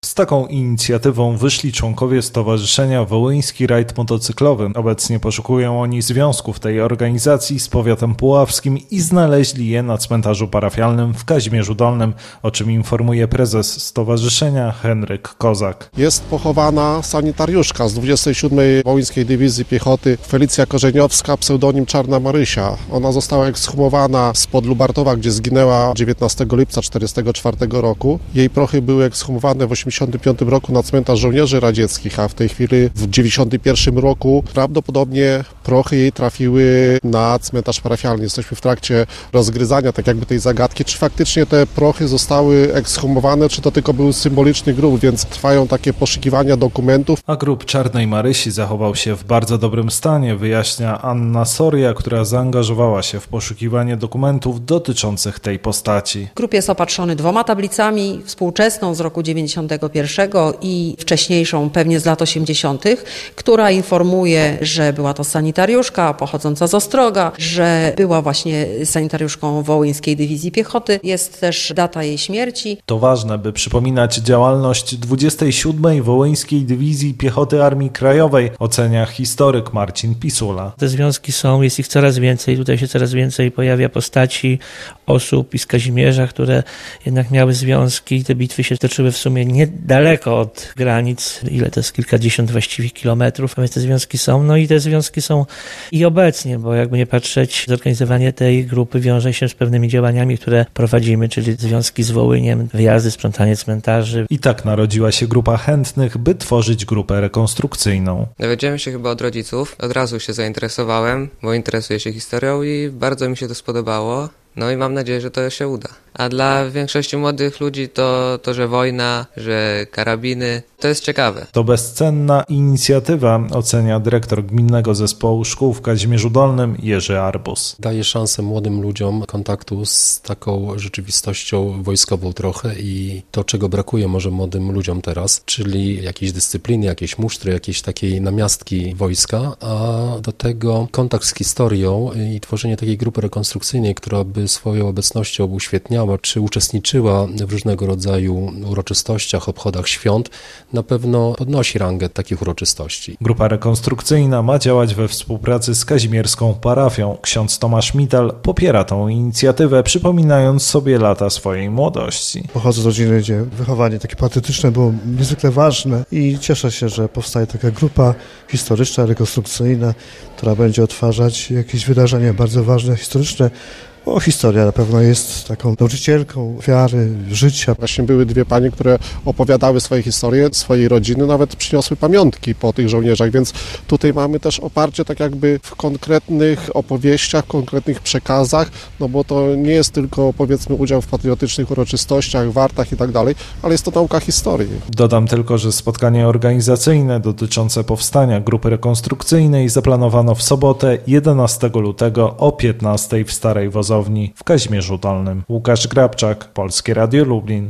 Z taką inicjatywą wyszli członkowie Stowarzyszenia Wołyński Rajd Motocyklowy. Obecnie poszukują oni związków tej organizacji z powiatem puławskim i znaleźli je na cmentarzu parafialnym w Kazimierzu Dolnym, o czym informuje prezes stowarzyszenia Henryk Kozak. Jest pochowana sanitariuszka z 27. Wołyńskiej Dywizji Piechoty Felicja Korzeniowska, pseudonim Czarna Marysia. Ona została ekshumowana spod Lubartowa, gdzie zginęła 19 lipca 1944 roku. Jej prochy były ekshumowane w 1985 roku na cmentarz żołnierzy radzieckich, a w tej chwili w 1991 roku prawdopodobnie prochy jej trafiły na cmentarz parafialny. Jesteśmy w trakcie rozgryzania tak jakby tej zagadki, czy faktycznie te prochy zostały ekshumowane, czy to tylko był symboliczny grób, więc trwają takie poszukiwania dokumentów. A grób Czarnej Marysi zachował się w bardzo dobrym stanie, wyjaśnia Anna Soria, która zaangażowała się w poszukiwanie dokumentów dotyczących tej postaci. Grób jest opatrzony 2 tablicami, współczesną z roku 91 i wcześniejszą, pewnie z lat 80., która informuje, że była to sanitariuszka pochodząca z Ostroga, że była właśnie sanitariuszką Wołyńskiej Dywizji Piechoty. Jest też data jej śmierci. To ważne, by przypominać działalność 27. Wołyńskiej Dywizji Piechoty Armii Krajowej, ocenia historyk Marcin Pisula. Te związki są, jest ich coraz więcej, tutaj się coraz więcej pojawia postaci, osób i z Kazimierza, które jednak miały związki. Te bitwy się toczyły w sumie niedaleko od granic, ile to jest kilkadziesiąt właściwie kilometrów, a więc te związki są, no i te związki są i obecnie, bo jakby nie patrzeć, zorganizowanie tej grupy wiąże się z pewnymi działaniami, które prowadzimy, czyli związki z Wołyniem, wyjazdy, sprzątanie cmentarzy. I tak narodziła się grupa chętnych, by tworzyć grupę rekonstrukcyjną. Dowiedziałem się chyba od rodziców, od razu się zainteresowałem, bo interesuję się historią i bardzo mi się to spodobało. No i mam nadzieję, że to się uda. A dla większości młodych ludzi to, że wojna, że karabiny, to jest ciekawe. To bezcenna inicjatywa, ocenia dyrektor Gminnego Zespołu Szkół w Kazimierzu Dolnym Jerzy Arbus. Daje szansę młodym ludziom kontaktu z taką rzeczywistością wojskową trochę i to, czego brakuje może młodym ludziom teraz, czyli jakiejś dyscypliny, jakiejś musztry, jakiejś takiej namiastki wojska, a do tego kontakt z historią i tworzenie takiej grupy rekonstrukcyjnej, która by swoją obecnością uświetniała, czy uczestniczyła w różnego rodzaju uroczystościach, obchodach świąt, na pewno podnosi rangę takich uroczystości. Grupa rekonstrukcyjna ma działać we współpracy z kazimierską parafią. Ksiądz Tomasz Mital popiera tą inicjatywę, przypominając sobie lata swojej młodości. Pochodzę z rodziny, gdzie wychowanie takie patriotyczne było niezwykle ważne i cieszę się, że powstaje taka grupa historyczna, rekonstrukcyjna, która będzie odtwarzać jakieś wydarzenia bardzo ważne, historyczne. Bo historia na pewno jest taką nauczycielką wiary, życia. Właśnie były 2 panie, które opowiadały swoje historie, swojej rodziny, nawet przyniosły pamiątki po tych żołnierzach, więc tutaj mamy też oparcie tak jakby w konkretnych opowieściach, konkretnych przekazach, no bo to nie jest tylko powiedzmy udział w patriotycznych uroczystościach, wartach i tak dalej, ale jest to nauka historii. Dodam tylko, że spotkanie organizacyjne dotyczące powstania grupy rekonstrukcyjnej zaplanowano w sobotę 11 lutego o 15 w Starej Wozowni w Kazimierzu Dolnym. Łukasz Grabczak, Polskie Radio Lublin.